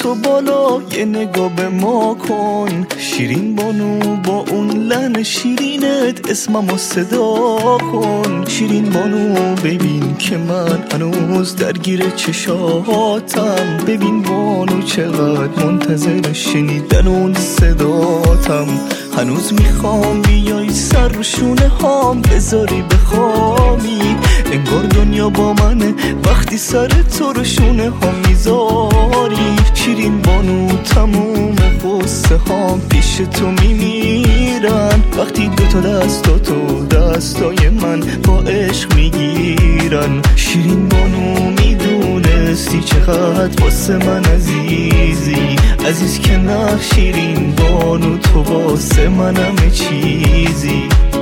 تو بالا یه نگاه به ما کن. شیرین بانو با اون لحن شیرینت اسممو صدا کن. شیرین بانو ببین که من هنوز درگیر چشاتم. ببین بانو چقدر منتظر شنیدن اون صداتم. هنوز میخوام بیای سر رو شونه هام بذاری بخوامی. انگار دنیا با منه وقتی سر تو رو شونه ها میذاری. شیرین بانو تموم قصه هام پیش تو میمیرن وقتی دوتا دستاتو دستای من با عشق میگیرن. شیرین بانو میدونستی چقدر واسه من عزیزی. عزیز که نه شیرین بانو تو واسه من همه چیزی.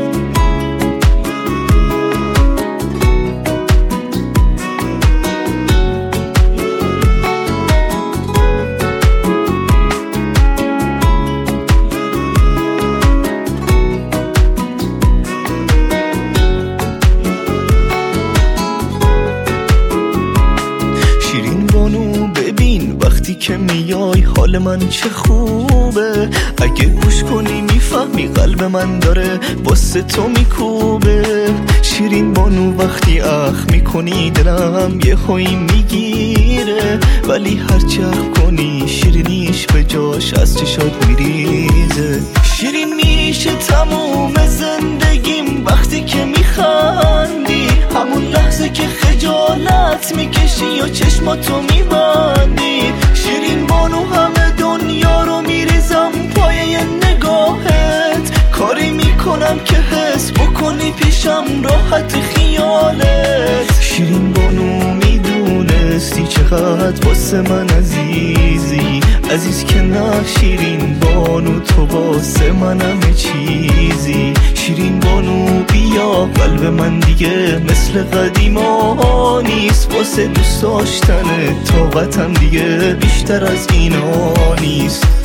وقتی که میای حال من چه خوبه. اگه گوش کنی میفهمی قلب من داره واسه تو میکوبه. شیرین بانو وقتی اخ میکنی دلم یه خوی میگیره. ولی هرچی اخ کنی شیرینیش به جاش از چشات میریزه. شیرین میشه تموم زندگیم وقتی که میخندی. همون لحظه که خجالت میکشی و چشماتو میبندی. شیرین بانو همه دنیا رو میریزم پایه نگاهت. کاری میکنم که حس بکنی پیشم راحت خیالت. شیرین بانو میدونستی چقدر واسه من عزیزی. عزیز که نه شیرین بانو تو واسه من همه چیزی. شیرین بانو بیا قلب من دیگه مثل قدیما نیست. واسه دوست داشتن طاقتم دیگه بیشتر از اینا نیست.